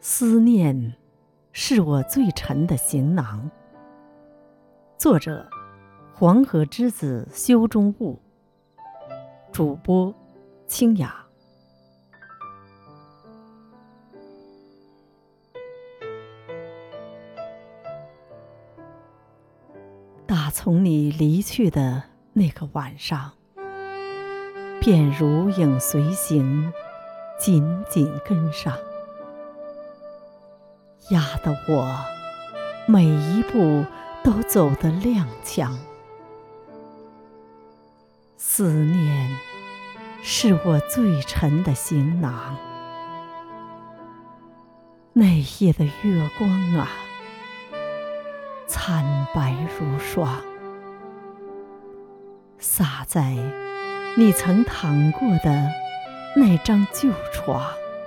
思念是我最沉的行囊。作者：黄河之子修中物。主播：清雅。打从你离去的那个晚上，便如影随形，紧紧跟上，压得我每一步都走得踉跄。思念是我最沉的行囊。那夜的月光啊，惨白如霜，洒在你曾躺过的那张旧床。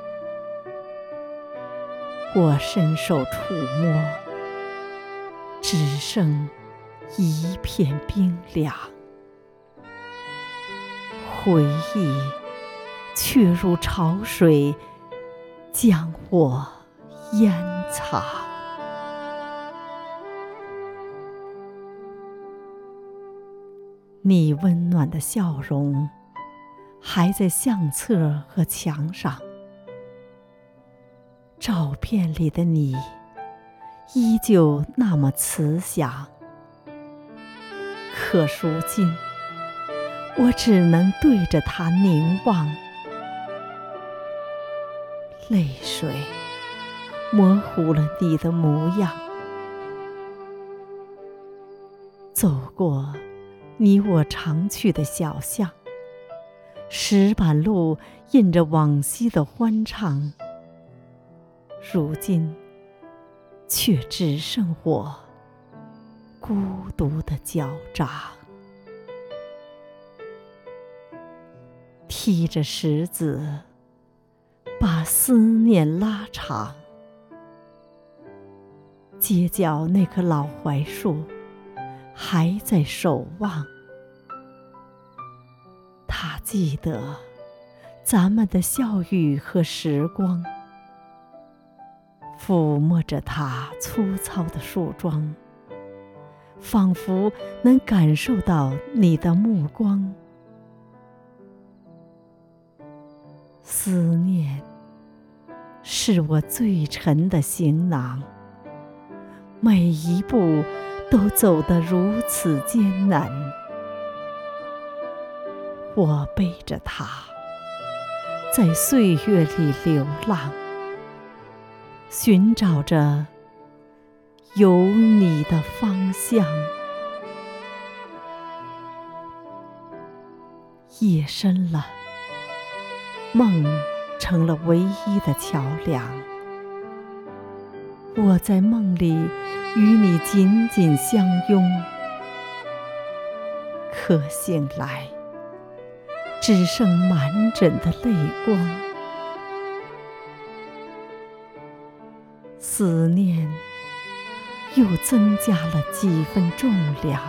我伸手触摸，只剩一片冰凉。回忆却如潮水，将我淹藏。你温暖的笑容还在相册和墙上，照片里的你依旧那么慈祥。可如今我只能对着它凝望，泪水模糊了你的模样。走过你我常去的小巷，石板路印着往昔的欢畅，如今却只剩我孤独的脚掌。踢着石子，把思念拉长。街角那棵老槐树还在守望，它记得咱们的笑语和时光，抚摸着它粗糙的树桩，仿佛能感受到你的目光。思念是我最沉的行囊，每一步都走得如此艰难。我背着它，在岁月里流浪，寻找着有你的方向。夜深了，梦成了唯一的桥梁。我在梦里与你紧紧相拥，可醒来只剩满枕的泪光。思念又增加了几分重量。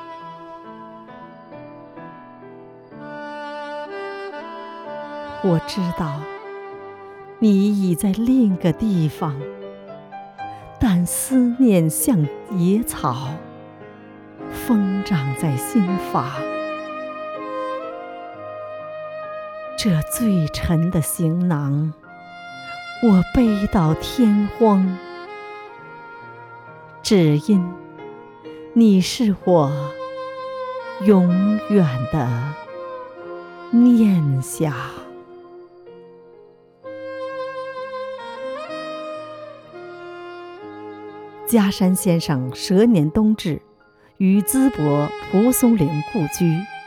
我知道你已在另一个地方，但思念像野草，疯长在心房。这最沉的行囊，我背到天荒，只因你是我永远的念想。嘉山先生蛇年冬至于淄博蒲松龄故居。